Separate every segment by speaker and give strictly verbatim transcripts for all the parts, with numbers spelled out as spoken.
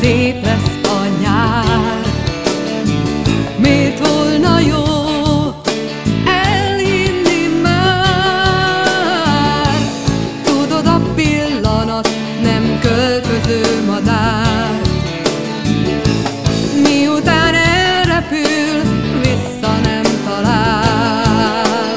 Speaker 1: szép lesz a nyár. Miért volna jó elhinni már? Tudod, a pillanat nem költöző madár. Miután elrepül, vissza nem talál.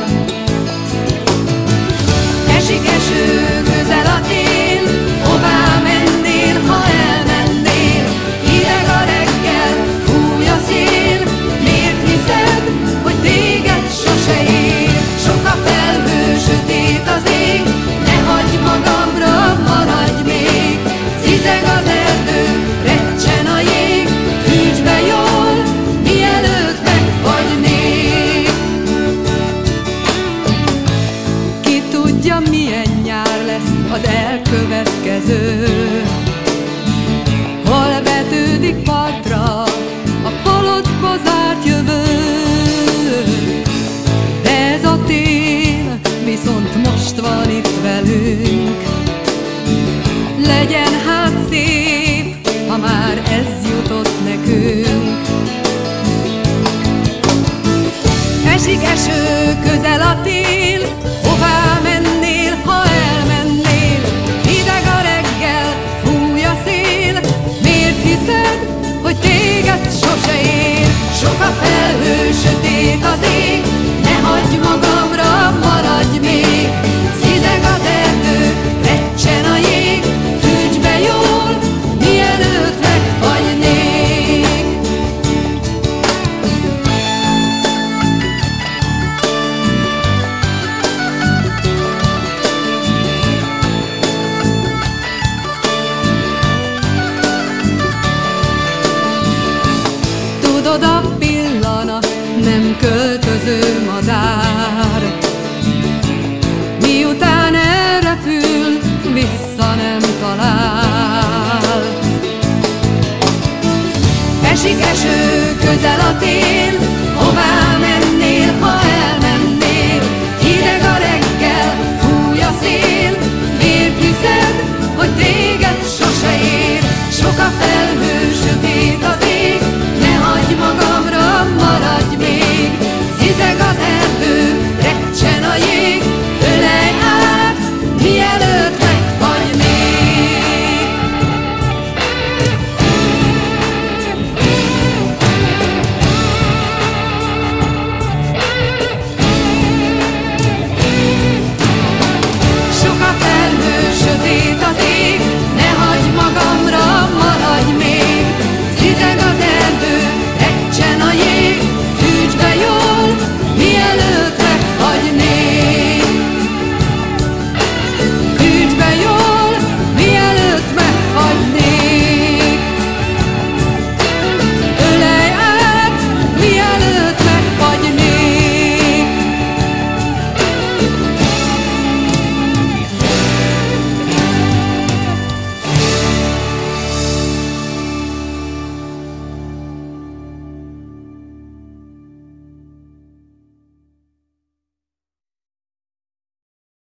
Speaker 1: Esik eső, közel a tél, hová mennél, ha elmennél? Hideg a reggel, fúj a szél, miért hiszed, hogy téged sose ér? Sok a felhő, sötét az ég, ne hagyd magamra, maradj még. Zizeg az erdő, recsen a jég, hűts be jól, mielőtt megfagynék. Ki tudja, milyen nyár lesz az elkövetkező, hol vetődik partra a palockba zárt jövő. De ez a tél viszont most van itt velünk. Legyen hát szép, ha már ez jutott nekünk. Esik eső, közel a tél, hová mennél, ha elmennél? Hideg a reggel, fúj a szél, miért hiszed, hogy téged sose ér? Sok a felhő, sötét az ég, ne hagyd magamra, maradj még. Zizeg az erdő, recsen a jég, hűts be jól, mielőtt megfagynék. Tudod, a pillanat nem költöző madár. Miután elrepül, vissza nem talál. Esik eső, közel a tél,